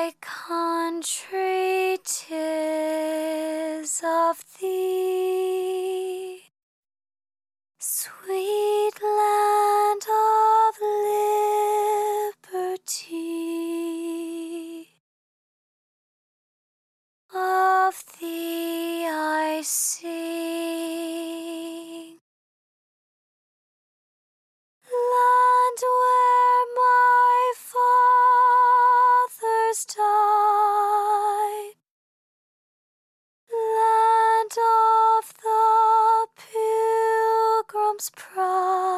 My country, 'tis of thee, sweet land of liberty. Of thee I sing, land where my fathers died, land of the Pilgrim's pride.